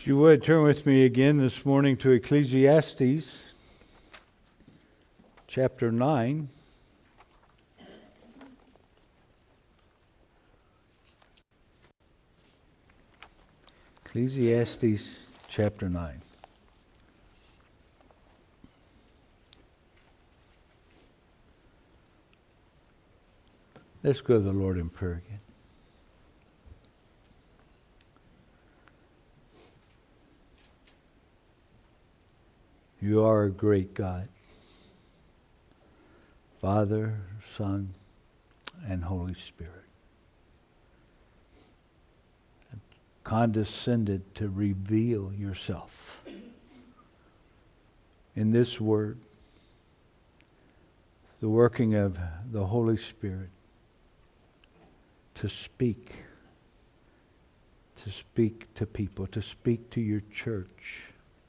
If you would, turn with me again this morning to Ecclesiastes chapter 9. Ecclesiastes chapter 9. Let's go to the Lord in prayer again. You are a great God, Father, Son, and Holy Spirit. Condescended to reveal yourself in this word, the working of the Holy Spirit to speak to people, to speak to your church,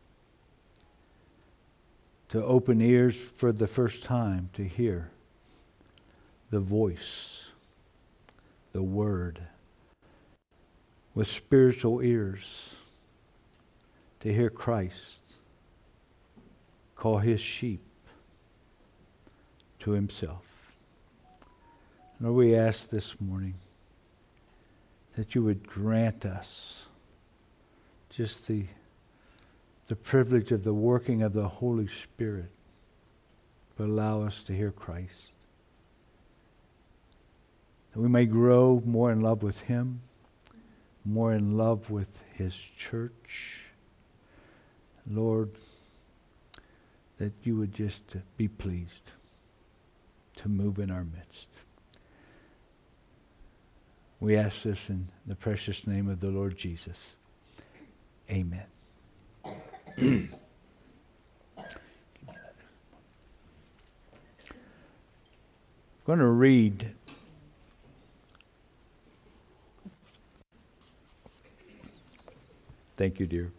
to open ears for the first time to hear the voice, the word, with spiritual ears to hear Christ call his sheep to himself. Lord, we ask this morning that you would grant us just the privilege of the working of the Holy Spirit, but allow us to hear Christ. That we may grow more in love with him, more in love with his church. Lord, that you would just be pleased to move in our midst. We ask this in the precious name of the Lord Jesus. Amen. I'm going to read thank you, dear.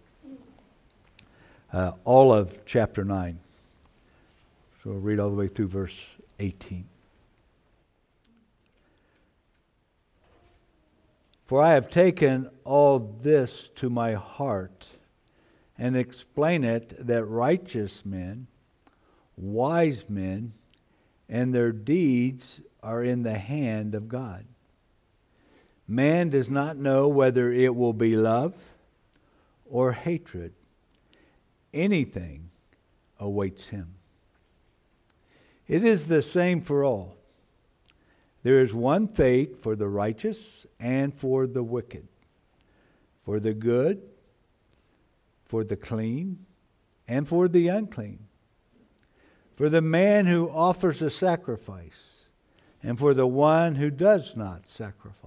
All of chapter 9. So we'll read all the way through verse 18. For I have taken all this to my heart and explain it that righteous men, wise men, and their deeds are in the hand of God. Man does not know whether it will be love or hatred. Anything awaits him. It is the same for all. There is one fate for the righteous and for the wicked, for the good, for the clean, and for the unclean, for the man who offers a sacrifice, and for the one who does not sacrifice.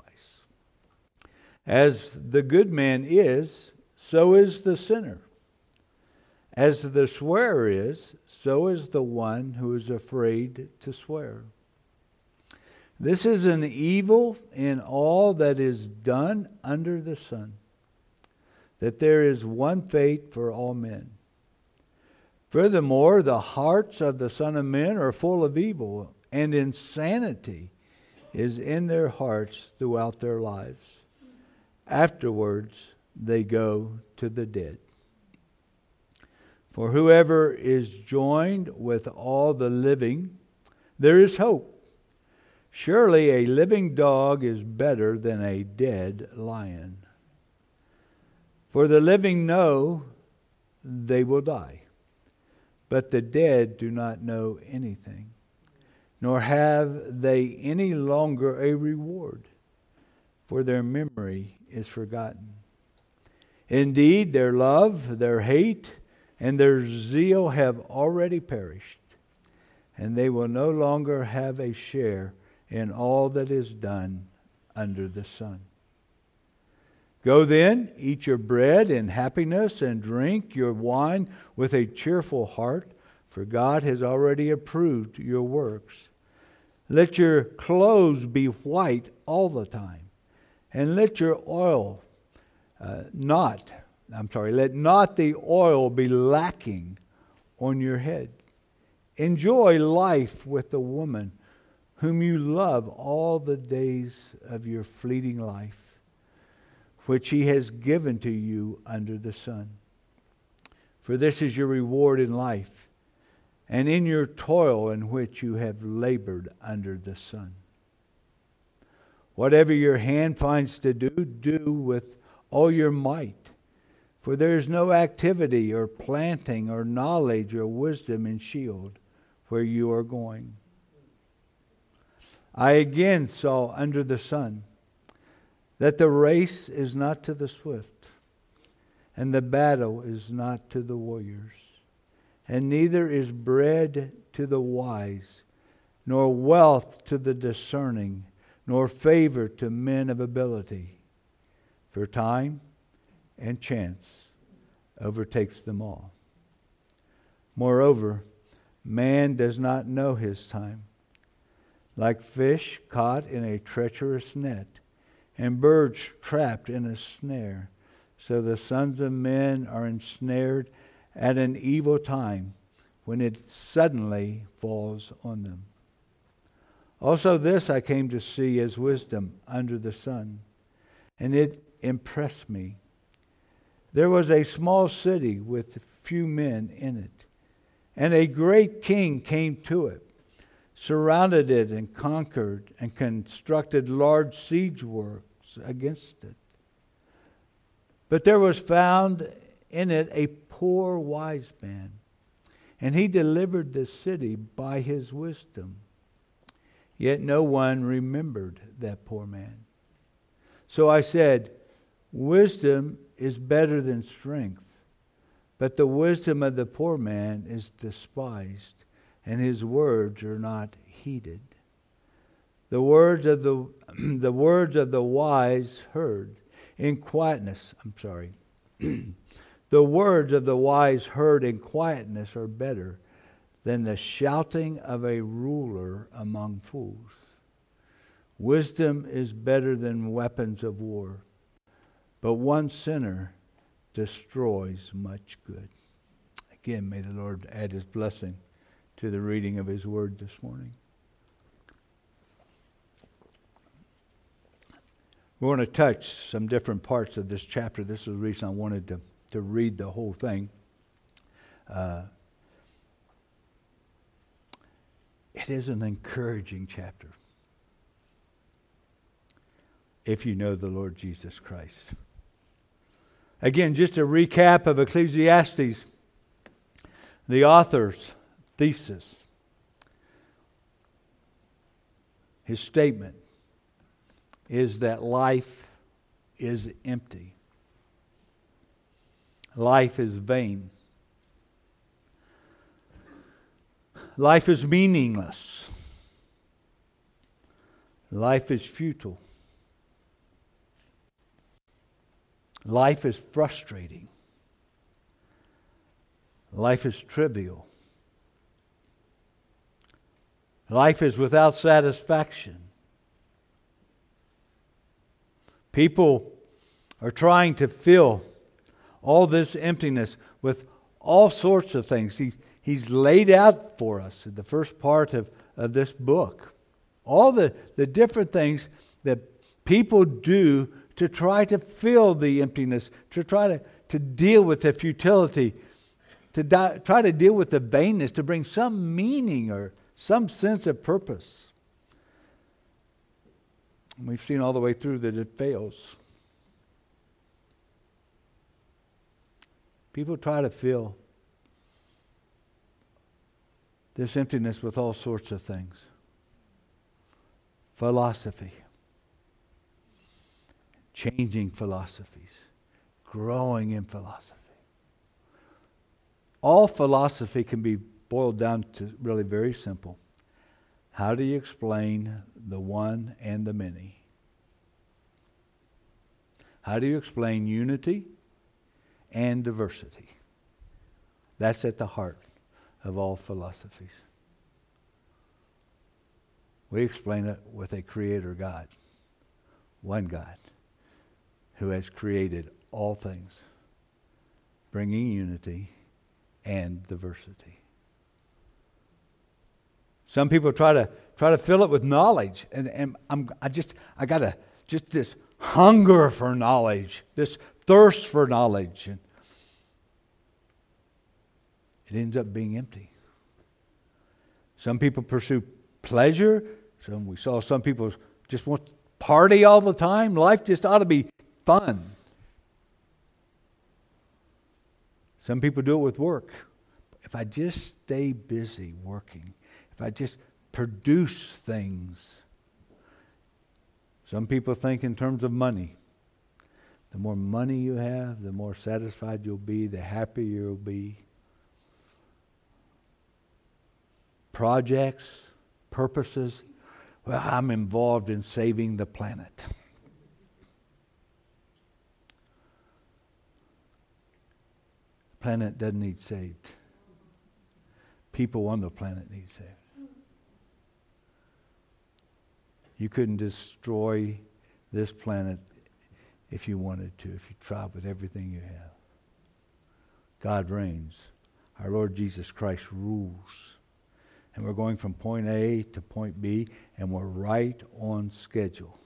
As the good man is, so is the sinner. As the swearer is, so is the one who is afraid to swear. This is an evil in all that is done under the sun, that there is one fate for all men. Furthermore, the hearts of the Son of Men are full of evil, and insanity is in their hearts throughout their lives. Afterwards, they go to the dead. For whoever is joined with all the living, there is hope. Surely a living dog is better than a dead lion. For the living know they will die, but the dead do not know anything, nor have they any longer a reward, for their memory is forgotten. Indeed, their love, their hate, and their zeal have already perished, and they will no longer have a share in all that is done under the sun. Go then, eat your bread in happiness, and drink your wine with a cheerful heart, for God has already approved your works. Let your clothes be white all the time, and let your oil let not the oil be lacking on your head. Enjoy life with the woman whom you love all the days of your fleeting life. which He has given to you under the sun. For this is your reward in life, and in your toil in which you have labored under the sun. Whatever your hand finds to do, do with all your might. For there is no activity or planting or knowledge or wisdom in Sheol, where you are going. I again saw under the sun that the race is not to the swift, and the battle is not to the warriors, and neither is bread to the wise, nor wealth to the discerning, nor favor to men of ability. For time and chance overtakes them all. Moreover, man does not know his time. Like fish caught in a treacherous net, and birds trapped in a snare, so the sons of men are ensnared at an evil time, when it suddenly falls on them. Also this I came to see as wisdom under the sun, and it impressed me. There was a small city with few men in it, and a great king came to it, surrounded it and conquered, and constructed large siege works against it. But there was found in it a poor wise man, and he delivered the city by his wisdom. Yet no one remembered that poor man. So I said, wisdom is better than strength, but the wisdom of the poor man is despised, and his words are not heeded. The words of the wise heard in quietness. The words of the wise heard in quietness are better than the shouting of a ruler among fools. Wisdom is better than weapons of war, but one sinner destroys much good. Again, may the Lord add His blessing to the reading of His Word this morning. We want to touch some different parts of this chapter. This is the reason I wanted to read the whole thing. It is an encouraging chapter if you know the Lord Jesus Christ. Again, just a recap of Ecclesiastes, the author's thesis. His statement is that life is empty. Life is vain. Life is meaningless. Life is futile. Life is frustrating. Life is trivial. Life is without satisfaction. People are trying to fill all this emptiness with all sorts of things. He's laid out for us in the first part of this book all the different things that people do to try to fill the emptiness, to try to deal with the futility, to try to deal with the vainness, to bring some meaning or some sense of purpose. And we've seen all the way through that it fails. People try to fill this emptiness with all sorts of things. Philosophy. Changing philosophies. Growing in philosophy. All philosophy can be boiled down to really very simple. How do you explain the one and the many? How do you explain unity and diversity? That's at the heart of all philosophies. We explain it with a creator God. One God who has created all things, bringing unity and diversity. Some people try to fill it with knowledge, and I got this hunger for knowledge, this thirst for knowledge. And it ends up being empty. Some people pursue pleasure. We saw some people just want to party all the time. Life just ought to be fun. Some people do it with work. If I just stay busy working, if I just produce things. Some people think in terms of money. The more money you have, the more satisfied you'll be, the happier you'll be. Projects, purposes. Well, I'm involved in saving the planet. The planet doesn't need saved. People on the planet need saved. You couldn't destroy this planet if you wanted to, if you tried with everything you have. God reigns. Our Lord Jesus Christ rules. And we're going from point A to point B, and we're right on schedule.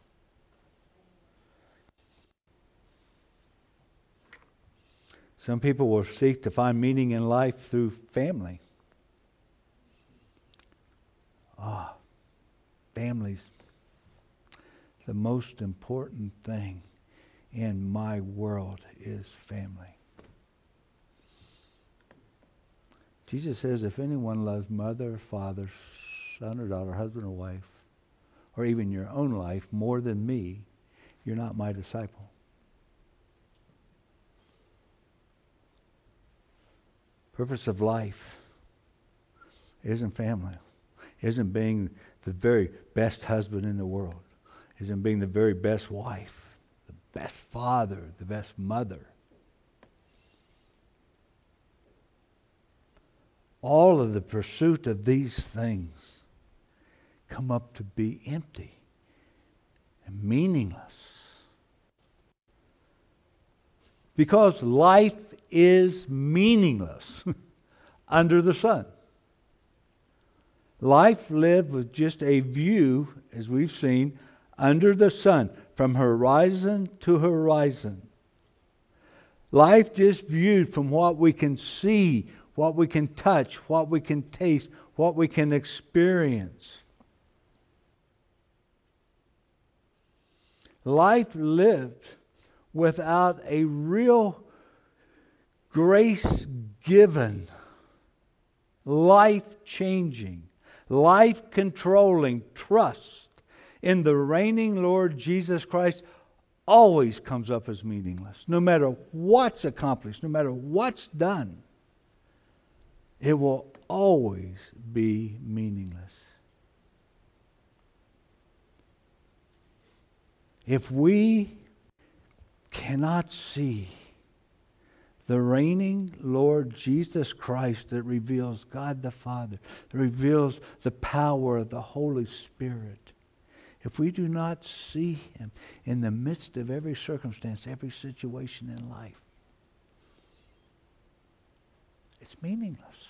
Some people will seek to find meaning in life through family. Family's the most important thing in my world is family. Jesus says, if anyone loves mother, father, son or daughter, husband or wife, or even your own life more than me, you're not my disciple. Purpose of life isn't family, isn't being the very best husband in the world, isn't being the very best wife, the best father, the best mother. All of the pursuit of these things come up to be empty and meaningless. Because life is meaningless under the sun. Life lived with just a view, as we've seen, under the sun, from horizon to horizon. Life just viewed from what we can see, what we can touch, what we can taste, what we can experience. Life lived without a real grace-given, life-changing, life-controlling trust in the reigning Lord Jesus Christ always comes up as meaningless. No matter what's accomplished, no matter what's done, it will always be meaningless. If we cannot see the reigning Lord Jesus Christ that reveals God the Father, that reveals the power of the Holy Spirit, if we do not see Him in the midst of every circumstance, every situation in life, it's meaningless.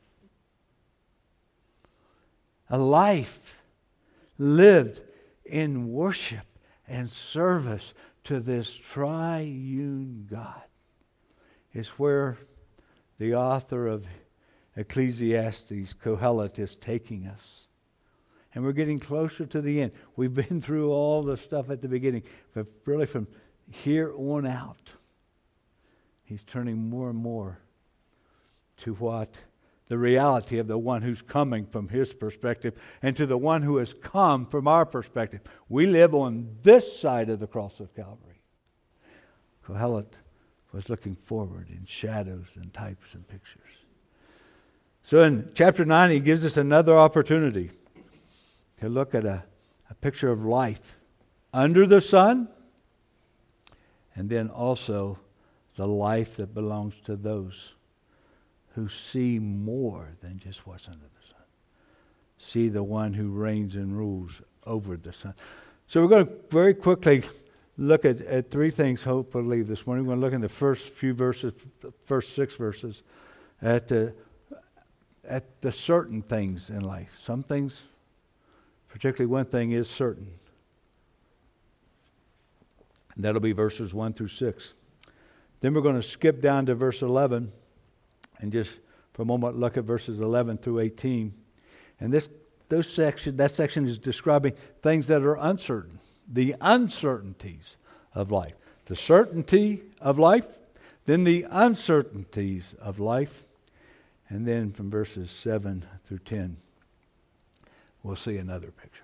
A life lived in worship and service to this triune God is where the author of Ecclesiastes, Kohelet, is taking us. And we're getting closer to the end. We've been through all the stuff at the beginning, but really from here on out, he's turning more and more to what the reality of the one who's coming from his perspective and to the one who has come from our perspective. We live on this side of the cross of Calvary. Kohelet was looking forward in shadows and types and pictures. So in chapter 9, he gives us another opportunity to look at a picture of life under the sun, and then also the life that belongs to those who see more than just what's under the sun. See the one who reigns and rules over the sun. So we're going to very quickly look at three things, hopefully, this morning. We're going to look in the first few verses, first 6 verses, at the certain things in life. Some things, particularly one thing, is certain. That'll be verses 1 through 6. Then we're going to skip down to verse 11 and just for a moment look at verses 11 through 18. And that section is describing things that are uncertain, the uncertainties of life. The certainty of life, then the uncertainties of life, and then from verses 7 through 10, we'll see another picture.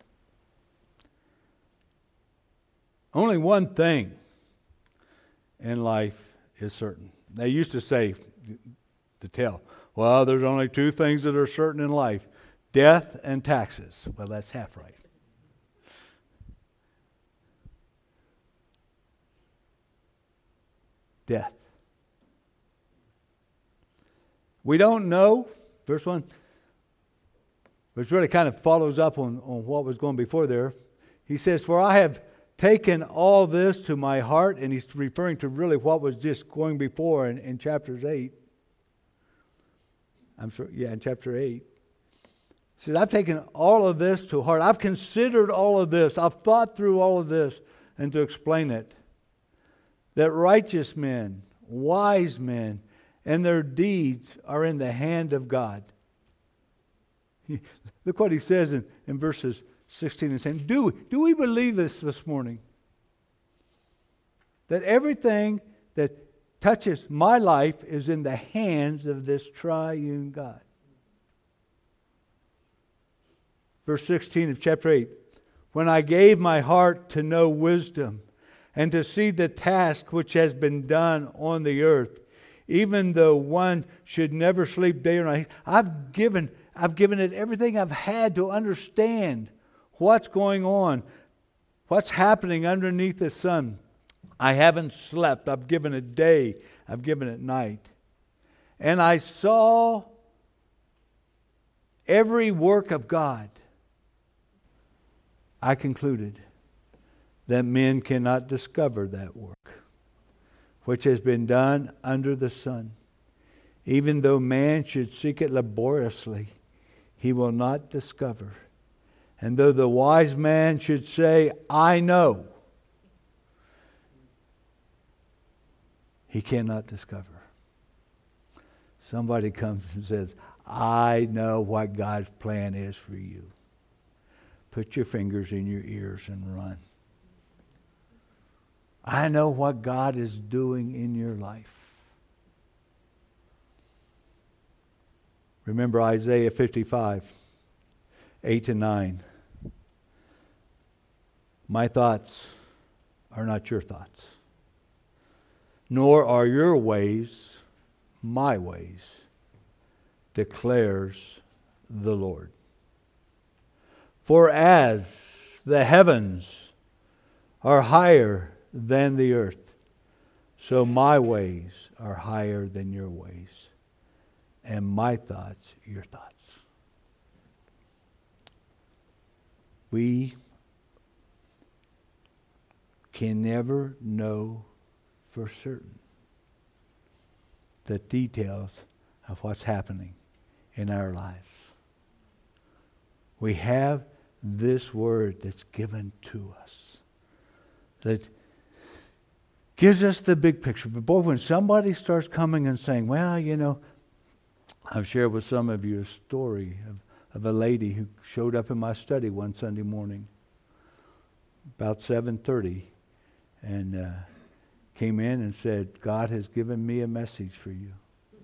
Only one thing in life is certain. They used to say, to tell, well, there's only two things that are certain in life, death and taxes. Well, that's half right. Death. We don't know, verse 1, which really kind of follows up on what was going before there. He says, for I have taken all this to my heart, and he's referring to really what was just going before in chapters 8. In chapter 8. He says, I've taken all of this to heart. I've considered all of this. I've thought through all of this, and to explain it, that righteous men, wise men, and their deeds are in the hand of God. Look what he says in verses 16 and 17. Do we believe this morning? That everything that touches my life is in the hands of this triune God. Verse 16 of chapter 8. When I gave my heart to know wisdom and to see the task which has been done on the earth, even though one should never sleep day or night, I've given it everything I've had to understand what's going on, what's happening underneath the sun. I haven't slept. I've given it day. I've given it night. And I saw every work of God. I concluded that men cannot discover that work which has been done under the sun. Even though man should seek it laboriously, he will not discover. And though the wise man should say, I know, he cannot discover. Somebody comes and says, I know what God's plan is for you. Put your fingers in your ears and run. I know what God is doing in your life. Remember Isaiah 55, 8 to 9. My thoughts are not your thoughts, nor are your ways my ways, declares the Lord. For as the heavens are higher than the earth, so my ways are higher than your ways, and my thoughts your thoughts. We can never know for certain the details of what's happening in our lives. We have this word that's given to us that gives us the big picture. But boy, when somebody starts coming and saying, well, you know, I've shared with some of you a story of a lady who showed up in my study one Sunday morning about 7:30 and came in and said, God has given me a message for you.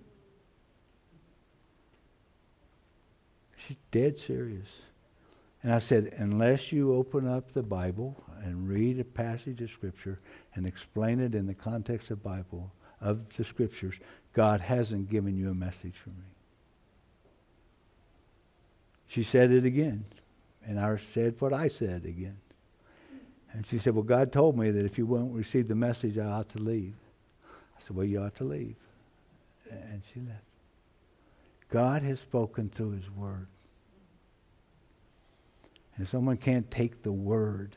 She's dead serious. And I said, unless you open up the Bible and read a passage of Scripture and explain it in the context of Bible, of the Scriptures, God hasn't given you a message for me. She said it again. And I said what I said again. And she said, well, God told me that if you won't receive the message, I ought to leave. I said, well, you ought to leave. And she left. God has spoken through His Word. And if someone can't take the Word,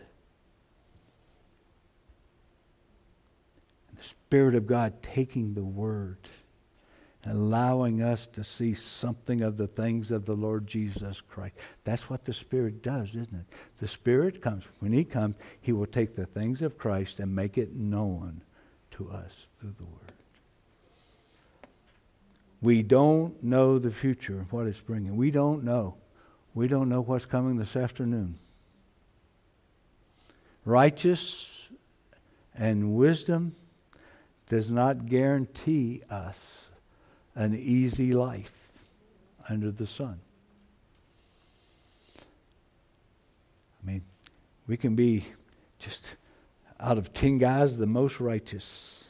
the Spirit of God taking the Word allowing us to see something of the things of the Lord Jesus Christ. That's what the Spirit does, isn't it? The Spirit comes. When He comes, He will take the things of Christ and make it known to us through the Word. We don't know the future, what it's bringing. We don't know. We don't know what's coming this afternoon. Righteous and wisdom does not guarantee us an easy life under the sun. I mean, we can be just out of 10 guys the most righteous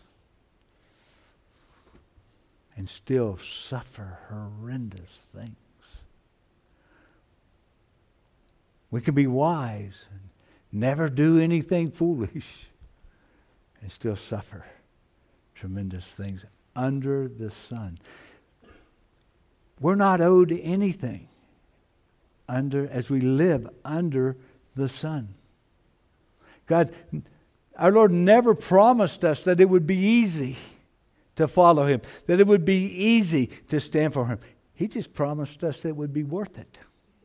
and still suffer horrendous things. We can be wise and never do anything foolish and still suffer tremendous things under the sun. We're not owed anything as we live under the sun. God, our Lord never promised us that it would be easy to follow Him, that it would be easy to stand for Him. He just promised us that it would be worth it.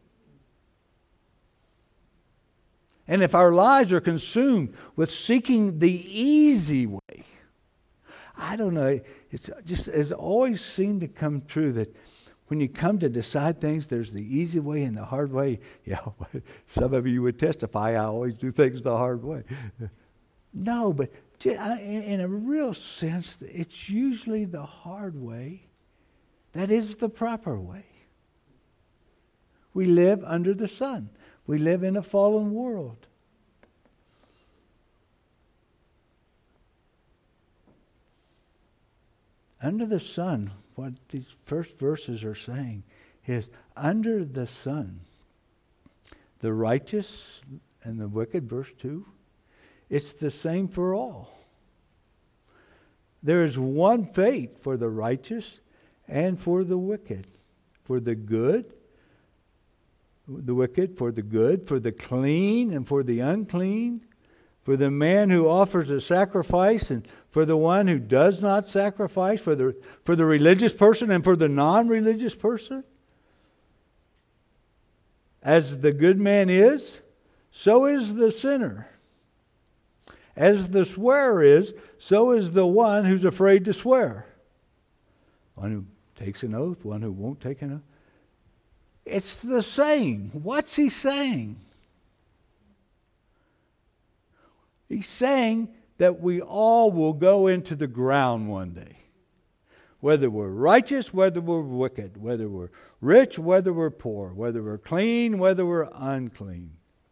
And if our lives are consumed with seeking the easy way, I don't know, it's always seemed to come true that when you come to decide things, there's the easy way and the hard way. Yeah, some of you would testify, I always do things the hard way. No, but in a real sense, it's usually the hard way that is the proper way. We live under the sun. We live in a fallen world. Under the sun, what these first verses are saying is, under the sun, the righteous and the wicked, verse 2, it's the same for all. There is one fate for the righteous and for the wicked, for the good, the wicked, for the good, for the clean and for the unclean, for the man who offers a sacrifice and for the one who does not sacrifice, for the religious person and for the non-religious person. As the good man is, so is the sinner. As the swearer is, so is the one who's afraid to swear. One who takes an oath, one who won't take an oath. It's the same. What's he saying? He's saying that we all will go into the ground one day. Whether we're righteous, whether we're wicked, whether we're rich, whether we're poor, whether we're clean, whether we're unclean.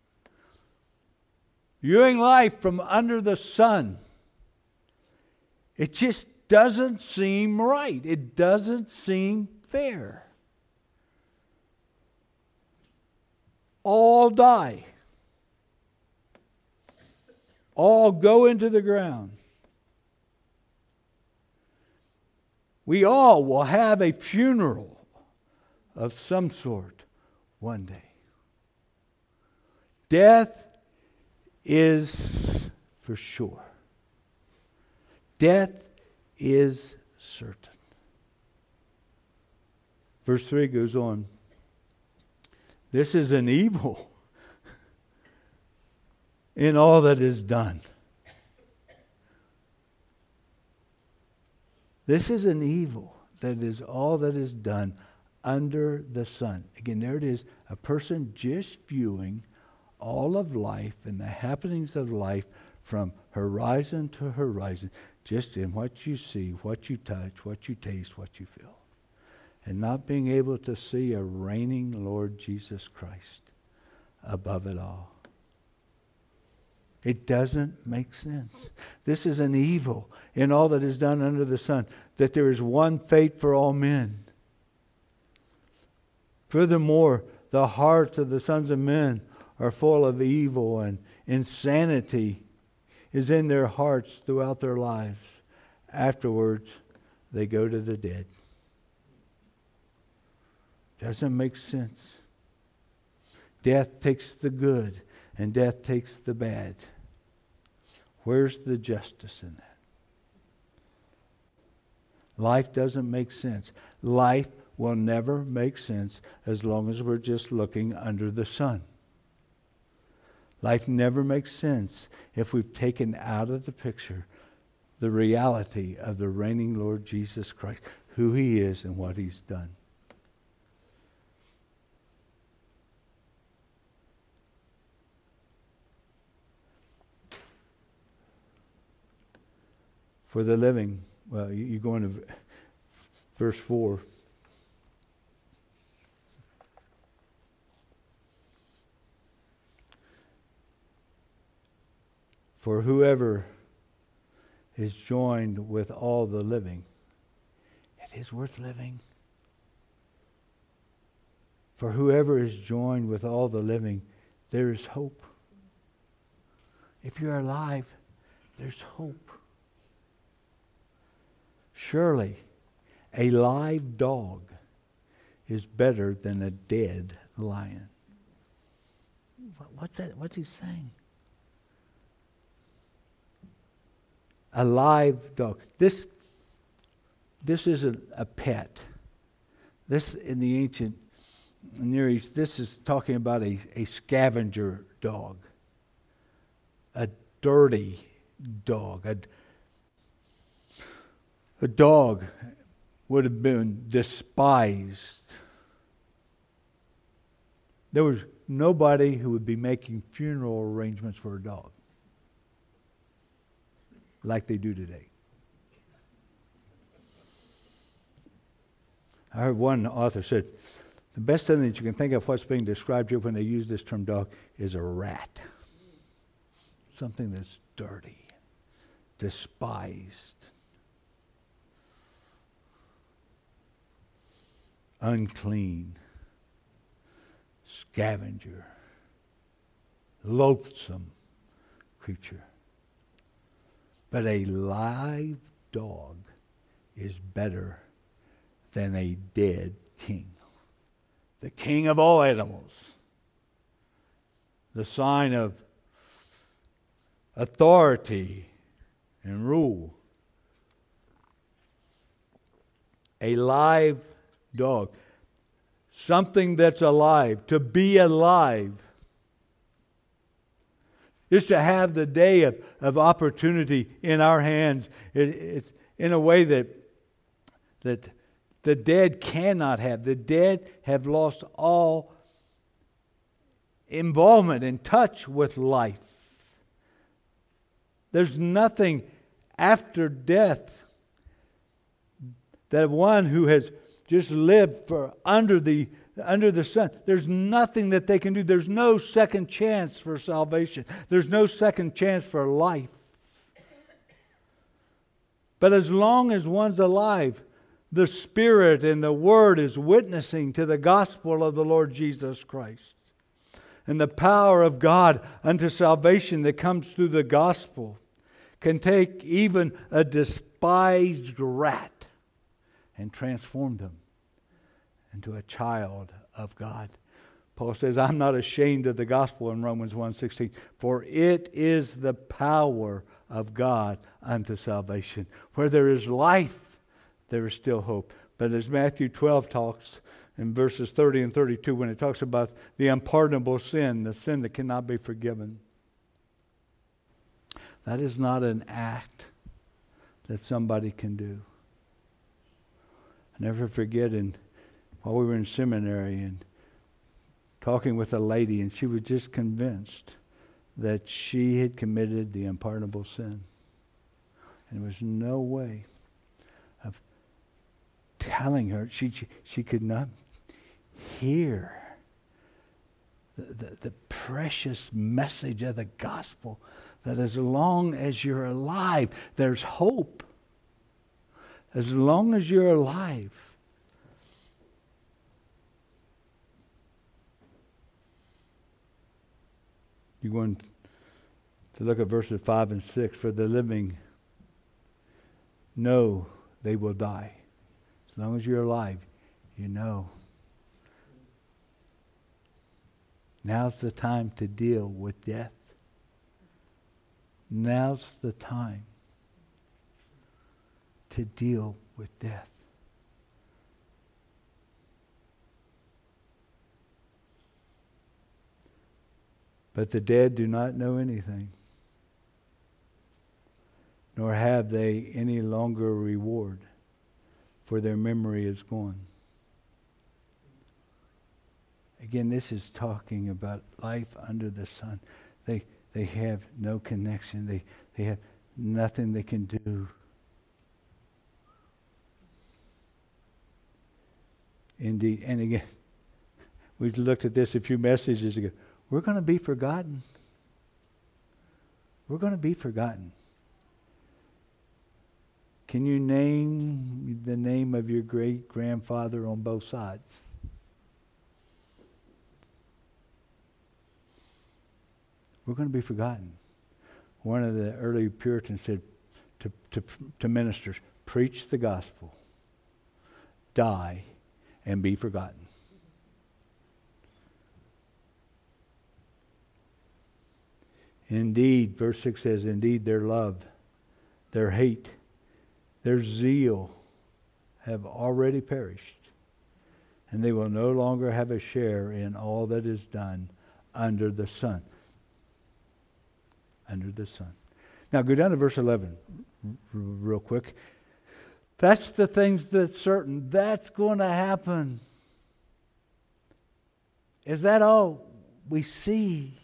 Viewing life from under the sun, it just doesn't seem right. It doesn't seem fair. All die. All go into the ground. We all will have a funeral of some sort one day. Death is for sure. Death is certain. Verse 3 goes on. This is an evil in all that is done. This is an evil that is all that is done under the sun. Again, there it is, a person just viewing all of life and the happenings of life from horizon to horizon, just in what you see, what you touch, what you taste, what you feel. And not being able to see a reigning Lord Jesus Christ above it all. It doesn't make sense. This is an evil in all that is done under the sun, that there is one fate for all men. Furthermore, the hearts of the sons of men are full of evil, and insanity is in their hearts throughout their lives. Afterwards, they go to the dead. Doesn't make sense. Death takes the good, and death takes the bad. Where's the justice in that? Life doesn't make sense. Life will never make sense as long as we're just looking under the sun. Life never makes sense if we've taken out of the picture the reality of the reigning Lord Jesus Christ, who He is and what He's done. For the living, well, you go into verse 4. For whoever is joined with all the living, it is worth living. For whoever is joined with all the living, there is hope. If you're alive, there's hope. Surely, a live dog is better than a dead lion. What's that? What's he saying? A live dog. This isn't a pet. This, in the ancient Near East, this is talking about a scavenger dog. A dirty dog. A dog would have been despised. There was nobody who would be making funeral arrangements for a dog like they do today. I heard one author said, the best thing that you can think of what's being described here when they use this term dog is a rat. Something that's dirty, despised, unclean, scavenger, loathsome creature. But a live dog is better than a dead king. The king of all animals. The sign of authority and rule. A live dog. Something that's alive. To be alive is to have the day of opportunity in our hands. It's in a way that the dead cannot have. The dead have lost all involvement and touch with life. There's nothing after death that one who has just lived for under the sun, there's nothing that they can do. There's no second chance for salvation. There's no second chance for life. But as long as one's alive, the Spirit and the Word is witnessing to the gospel of the Lord Jesus Christ. And the power of God unto salvation that comes through the gospel can take even a despised rat and transform them into a child of God. Paul says, I'm not ashamed of the gospel in Romans 1:16, for it is the power of God unto salvation. Where there is life, there is still hope. But as Matthew 12 talks in verses 30 and 32, when it talks about the unpardonable sin, the sin that cannot be forgiven, that is not an act that somebody can do. I never forget while we were in seminary and talking with a lady, and she was just convinced that she had committed the unpardonable sin. And there was no way of telling her. She could not hear the precious message of the gospel that as long as you're alive, there's hope. As long as you're alive. You're going to look at verses 5 and 6. For the living know they will die. As long as you're alive, you know. Now's the time to deal with death. Now's the time to deal with death. But the dead do not know anything, nor have they any longer reward, for their memory is gone. Again, this is talking about life under the sun. They have no connection. They have nothing they can do. Indeed. And again, we looked at this a few messages ago. We're going to be forgotten. We're going to be forgotten. Can you name the name of your great-grandfather on both sides? We're going to be forgotten. One of the early Puritans said to ministers, preach the gospel, die, and be forgotten. Indeed, verse 6 says, indeed their love, their hate, their zeal have already perished, and they will no longer have a share in all that is done under the sun. Under the sun. Now go down to verse 11 real quick. That's the things that's certain. That's going to happen. Is that all we see?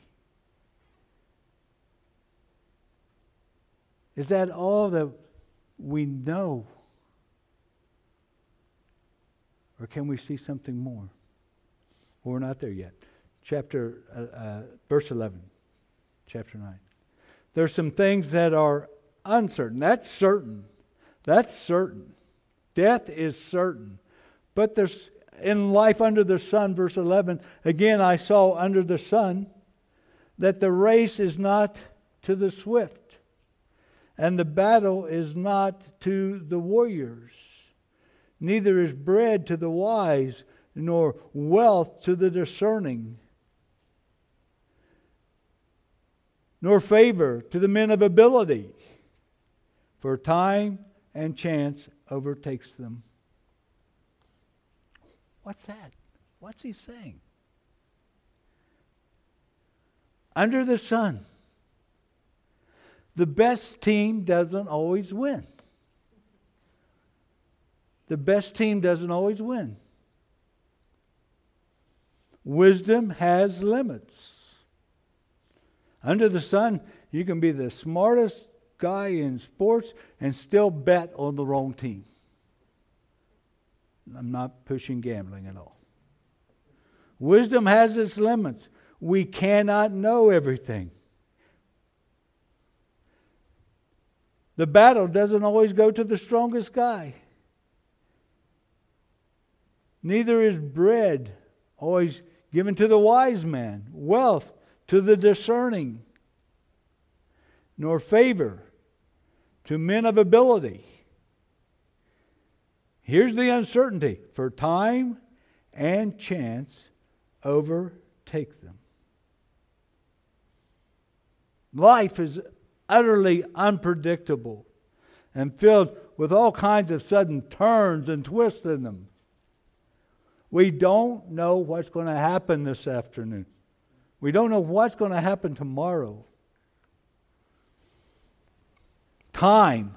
Is that all that we know? Or can we see something more? Well, we're not there yet. Verse 11, chapter 9. There's some things that are uncertain. That's certain. That's certain. Death is certain. But there's in life under the sun, verse 11, again I saw under the sun that the race is not to the swift, and the battle is not to the warriors. Neither is bread to the wise, nor wealth to the discerning, nor favor to the men of ability, for time and chance overtakes them. What's that? What's he saying? Under the sun, the best team doesn't always win. The best team doesn't always win. Wisdom has limits. Under the sun, you can be the smartest guy in sports and still bet on the wrong team. I'm not pushing gambling at all. Wisdom has its limits. We cannot know everything. The battle doesn't always go to the strongest guy. Neither is bread always given to the wise man, wealth to the discerning, nor favor to men of ability. Here's the uncertainty. For time and chance overtake them. Life is utterly unpredictable and filled with all kinds of sudden turns and twists in them. We don't know what's going to happen this afternoon. We don't know what's going to happen tomorrow. Time.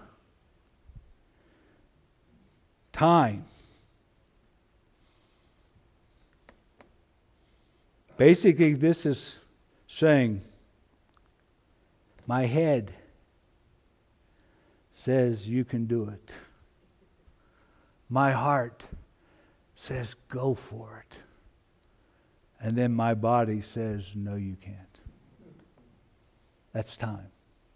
Basically, this is saying, my head says you can do it. My heart says go for it. And then my body says, no, you can't. That's time.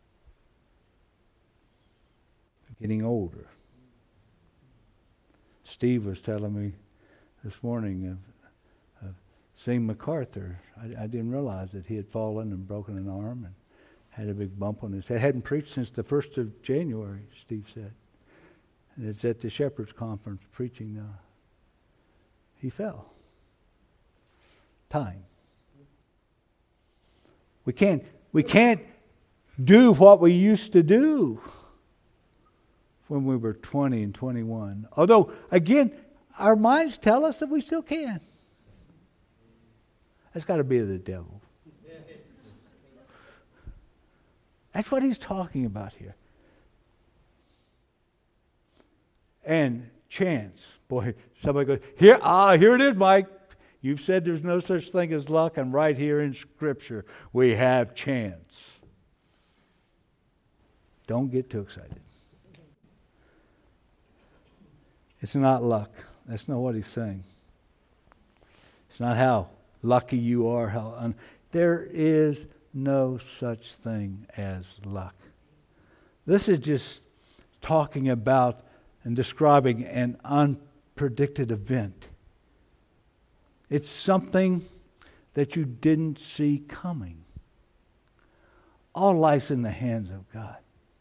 I'm getting older. Steve was telling me this morning of seeing MacArthur. I didn't realize that he had fallen and broken an arm and had a big bump on his head. Hadn't preached since the 1st of January, Steve said. And it's at the Shepherd's Conference preaching. He fell. Time. We can't do what we used to do when we were 20 and 21. Although, again, our minds tell us that we still can. That's got to be the devil. That's what he's talking about here. And chance. Boy, somebody goes, here it is, Mike. You've said there's no such thing as luck, and right here in Scripture we have chance. Don't get too excited. It's not luck. That's not what he's saying. It's not how lucky you are. There is no such thing as luck. This is just talking about and describing an unpredicted event. It's something that you didn't see coming. All life's in the hands of God.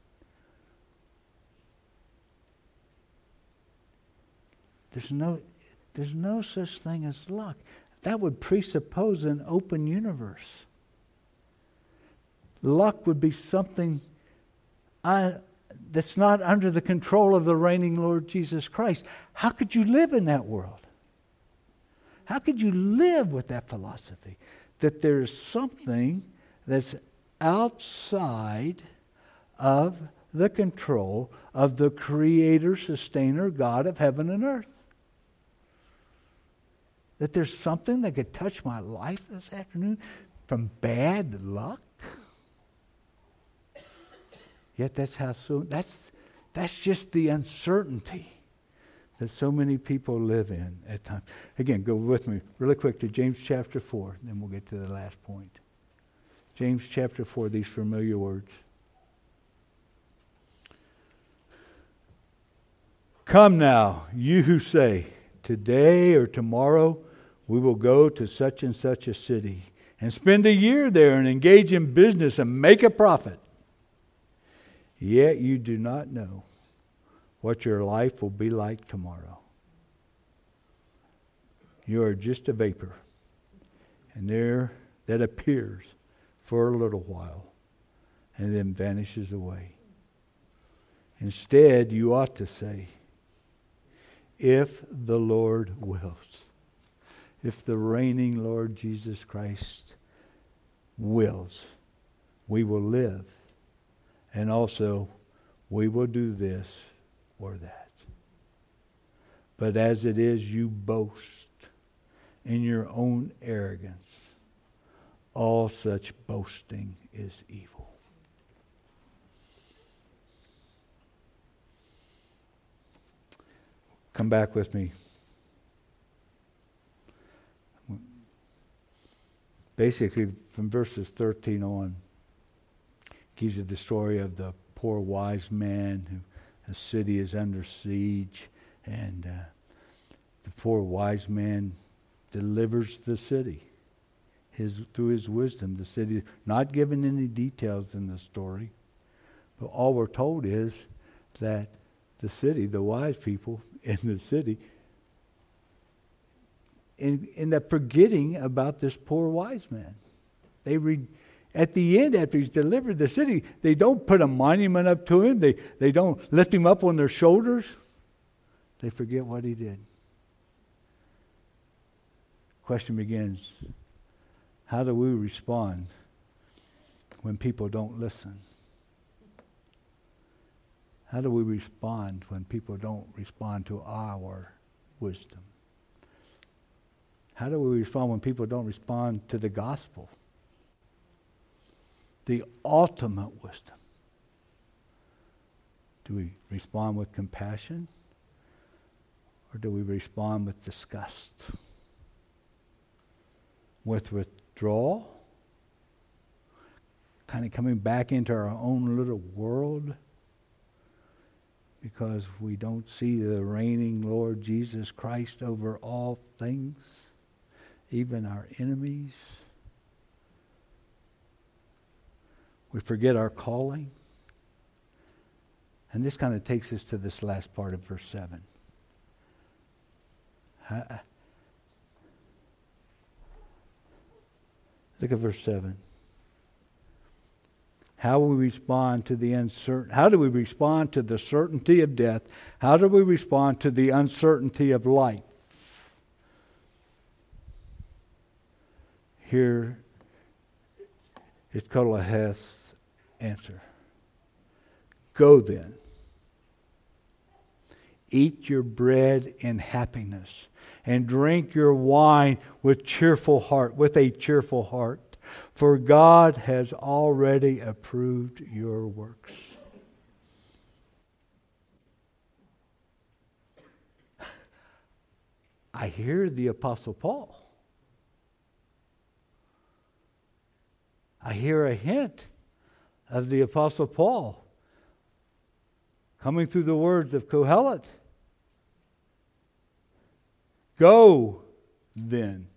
There's no such thing as luck. That would presuppose an open universe. Luck would be something that's not under the control of the reigning Lord Jesus Christ. How could you live in that world? How could you live with that philosophy? That there's something that's outside of the control of the Creator, Sustainer, God of heaven and earth. That there's something that could touch my life this afternoon from bad luck. Yet that's just the uncertainty that so many people live in at times. Again, go with me really quick to James chapter 4, then we'll get to the last point. James chapter 4, these familiar words. Come now, you who say, today or tomorrow we will go to such and such a city and spend a year there and engage in business and make a profit. Yet you do not know what your life will be like tomorrow. You are just a vapor, and there that appears for a little while and then vanishes away. Instead, you ought to say, if the Lord wills, if the reigning Lord Jesus Christ wills, we will live. And also, we will do this or that. But as it is, you boast in your own arrogance. All such boasting is evil. Come back with me. Basically, from verses 13 on, gives you the story of the poor wise man who the city is under siege, and the poor wise man delivers the city through his wisdom. The city, not given any details in the story, but all we're told is that the city, the wise people in the city, end up forgetting about this poor wise man. At the end, after he's delivered the city, they don't put a monument up to him. They don't lift him up on their shoulders. They forget what he did. Question begins, how do we respond when people don't listen? How do we respond when people don't respond to our wisdom? How do we respond when people don't respond to the gospel? The ultimate wisdom. Do we respond with compassion? Or do we respond with disgust? With withdrawal? Kind of coming back into our own little world? Because we don't see the reigning Lord Jesus Christ over all things, even our enemies. We forget our calling. And this kind of takes us to this last part of verse 7. Look at verse 7. How we respond to the uncertain. How do we respond to the certainty of death? How do we respond to the uncertainty of life? Here is Koheleth's answer. Go then. Eat your bread in happiness, and drink your wine with a cheerful heart. For God has already approved your works. I hear the Apostle Paul. I hear a hint of the Apostle Paul coming through the words of Kohelet. Go then.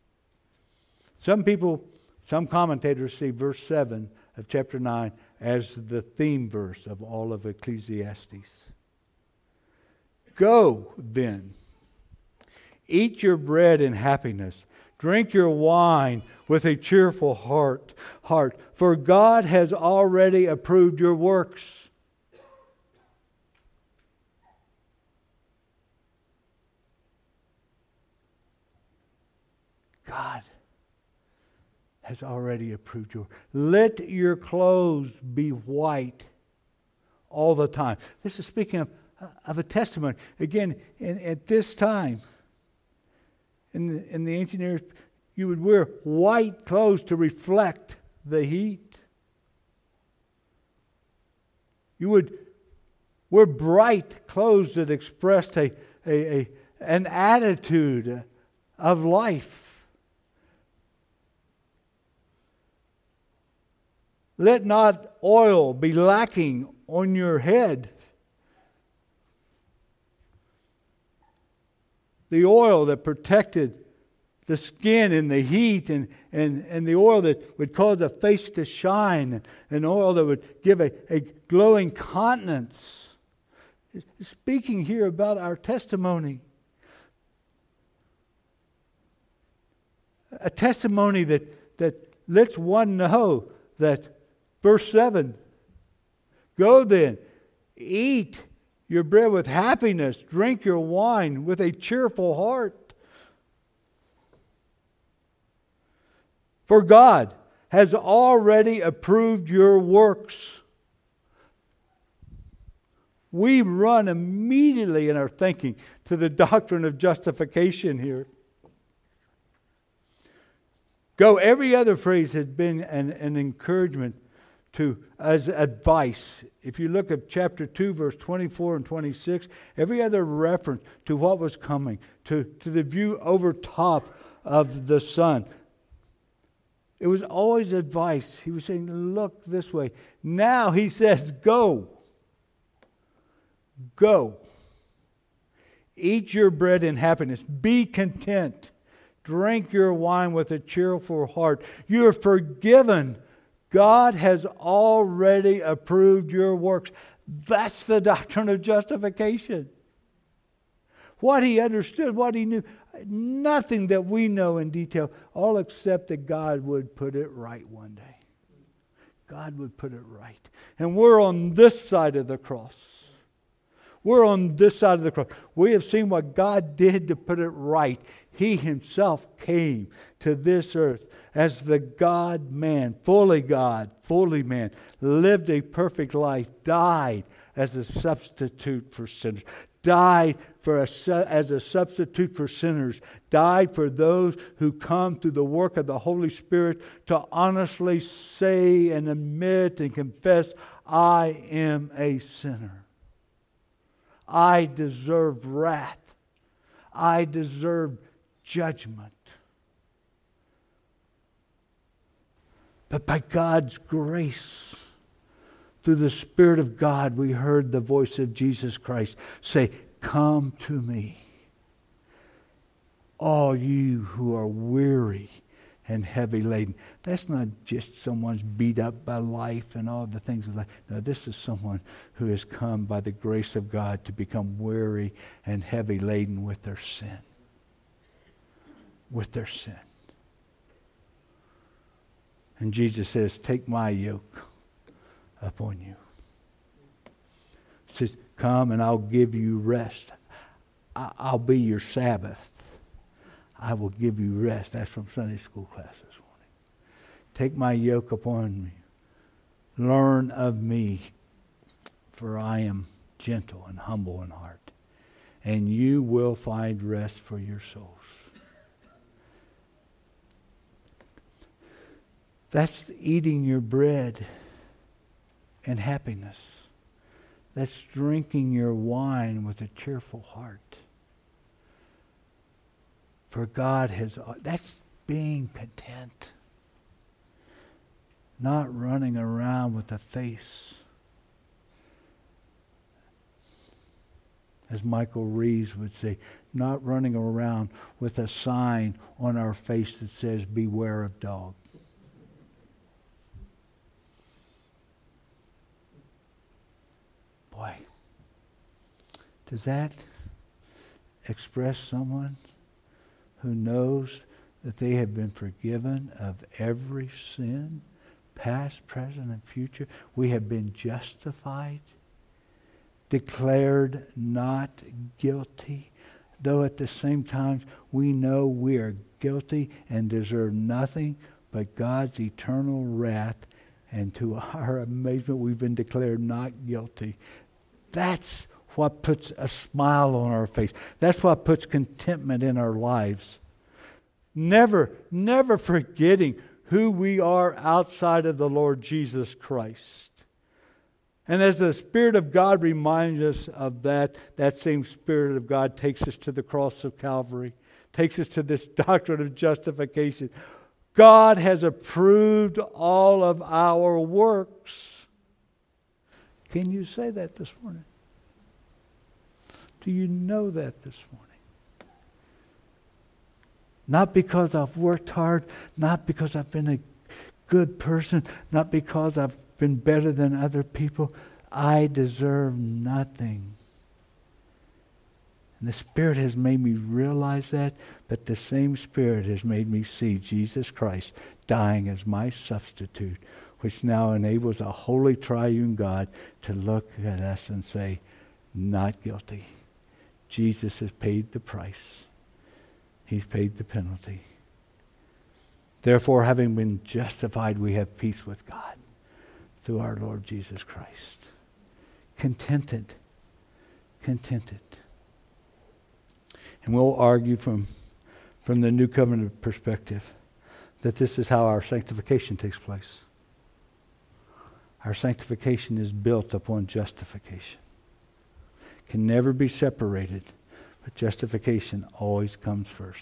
Some commentators see verse 7 of chapter 9 as the theme verse of all of Ecclesiastes. Go then. Eat your bread in happiness. Drink your wine with a cheerful heart. For God has already approved your works. God has already approved your work. Let your clothes be white all the time. This is speaking of a testimony. Again, at this time, in the ancient years, you would wear white clothes to reflect the heat. You would wear bright clothes that expressed an attitude of life. Let not oil be lacking on your head. The oil that protected the skin in the heat and the oil that would cause the face to shine, an oil that would give a glowing countenance. Speaking here about our testimony. A testimony that lets one know that verse 7, go then, eat your bread with happiness, drink your wine with a cheerful heart. For God has already approved your works. We run immediately in our thinking to the doctrine of justification here. Go. Every other phrase has been an encouragement as advice. If you look at chapter 2, verse 24 and 26, every other reference to what was coming, to the view over top of the sun, it was always advice. He was saying, look this way. Now he says, go. Go. Eat your bread in happiness. Be content. Drink your wine with a cheerful heart. You are forgiven. God has already approved your works. That's the doctrine of justification. What he understood, what he knew, nothing that we know in detail, all except that God would put it right one day. God would put it right. And we're on this side of the cross. We're on this side of the cross. We have seen what God did to put it right. He himself came to this earth as the God-man, fully God, fully man, lived a perfect life, died as a substitute for sinners, died as a substitute for sinners, died for those who come through the work of the Holy Spirit to honestly say and admit and confess, I am a sinner. I deserve wrath. I deserve judgment. But by God's grace, through the Spirit of God, we heard the voice of Jesus Christ say, come to me, all you who are weary and heavy laden. That's not just someone's beat up by life and all the things of life. No, this is someone who has come by the grace of God to become weary and heavy laden with their sin. With their sin. And Jesus says, take my yoke upon you. It says, come and I'll give you rest. I'll be your Sabbath. I will give you rest. That's from Sunday school class this morning. Take my yoke upon me. Learn of me, for I am gentle and humble in heart, and you will find rest for your souls. That's eating your bread and happiness. That's drinking your wine with a cheerful heart. For God that's being content. Not running around with a face, as Michael Reeves would say, not running around with a sign on our face that says, beware of dog. Boy, does that express someone who knows that they have been forgiven of every sin, past, present, and future? We have been justified, declared not guilty, though at the same time we know we are guilty and deserve nothing but God's eternal wrath, and to our amazement we've been declared not guilty. That's what puts a smile on our face. That's what puts contentment in our lives. Never forgetting who we are outside of the Lord Jesus Christ. And as the Spirit of God reminds us of that same Spirit of God takes us to the cross of Calvary, takes us to this doctrine of justification. God has approved all of our works. Can you say that this morning? Do you know that this morning? Not because I've worked hard, not because I've been a good person, not because I've been better than other people. I deserve nothing. And the Spirit has made me realize that, but the same Spirit has made me see Jesus Christ dying as my substitute, which now enables a holy triune God to look at us and say, not guilty. Jesus has paid the price. He's paid the penalty. Therefore, having been justified, we have peace with God through our Lord Jesus Christ. Contented. And we'll argue from the New Covenant perspective that this is how our sanctification takes place. Our sanctification is built upon justification. Can never be separated, but justification always comes first.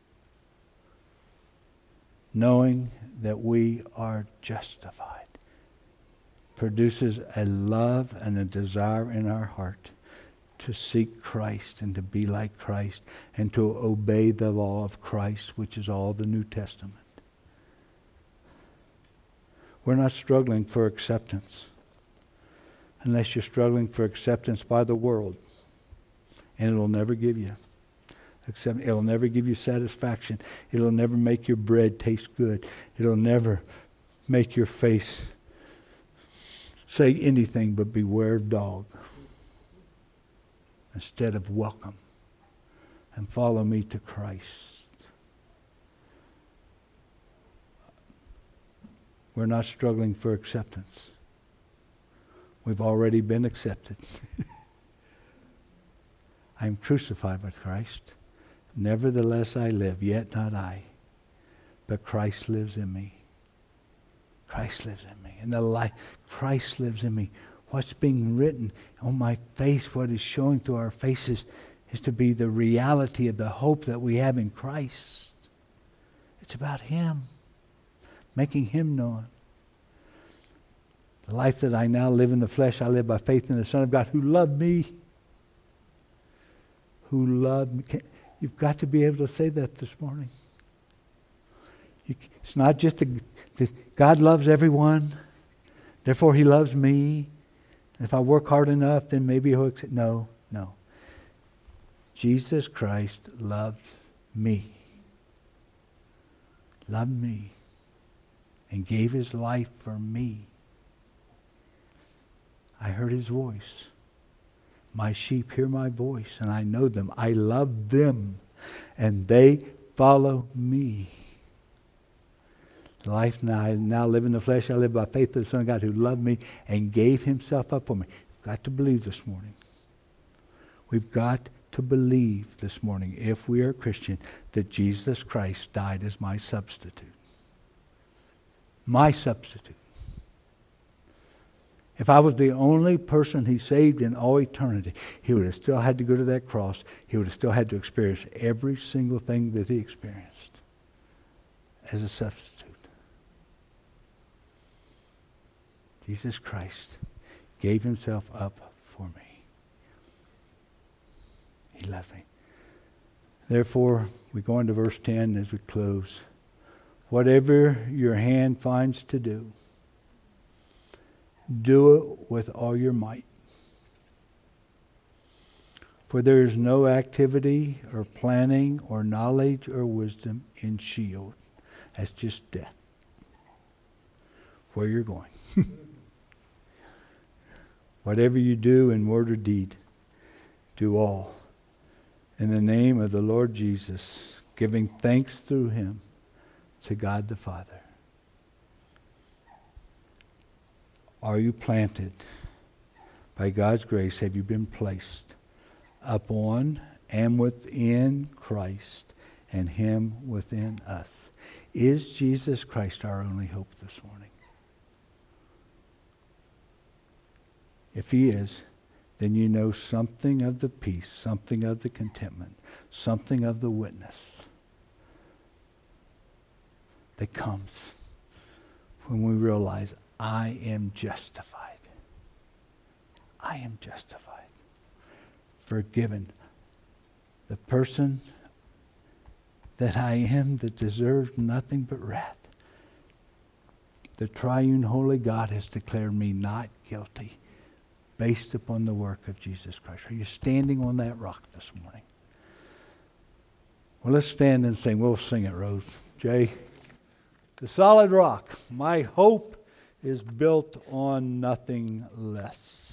Knowing that we are justified produces a love and a desire in our heart to seek Christ and to be like Christ and to obey the law of Christ, which is all the New Testament. We're not struggling for acceptance unless you're struggling for acceptance by the world. And it'll never give you. It'll never give you satisfaction. It'll never make your bread taste good. It'll never make your face say anything but beware of dog instead of welcome and follow me to Christ. We're not struggling for acceptance. We've already been accepted. I am crucified with Christ. Nevertheless I live, yet not I, but Christ lives in me. Christ lives in me. And the life, Christ lives in me. What's being written on my face, what is showing through our faces, is to be the reality of the hope that we have in Christ. It's about Him, making Him known. The life that I now live in the flesh, I live by faith in the Son of God who loved me. Who loved me. You've got to be able to say that this morning. It's not just that God loves everyone, therefore He loves me. If I work hard enough, then maybe He'll accept. No. Jesus Christ loved me. Loved me. And gave His life for me. I heard his voice. My sheep hear my voice, and I know them. I love them, and they follow me. The life I now live in the flesh, I live by faith of the Son of God who loved me and gave himself up for me. We've got to believe this morning. We've got to believe this morning, if we are Christian, that Jesus Christ died as my substitute. My substitute. If I was the only person he saved in all eternity, he would have still had to go to that cross. He would have still had to experience every single thing that he experienced as a substitute. Jesus Christ gave himself up for me. He loved me. Therefore, we go into verse 10 as we close. Whatever your hand finds to do, do it with all your might. For there is no activity or planning or knowledge or wisdom in Sheol. That's just death. Where you're going. Whatever you do in word or deed, do all in the name of the Lord Jesus, giving thanks through him to God the Father. Are you planted by God's grace? Have you been placed upon and within Christ and him within us? Is Jesus Christ our only hope this morning? If he is, then you know something of the peace, something of the contentment, something of the witness that comes when we realize I am justified. I am justified. Forgiven. The person that I am that deserves nothing but wrath. The triune holy God has declared me not guilty based upon the work of Jesus Christ. Are you standing on that rock this morning? Well, let's stand and sing. We'll sing it, Rose. Jay. The solid rock. My hope is built on nothing less.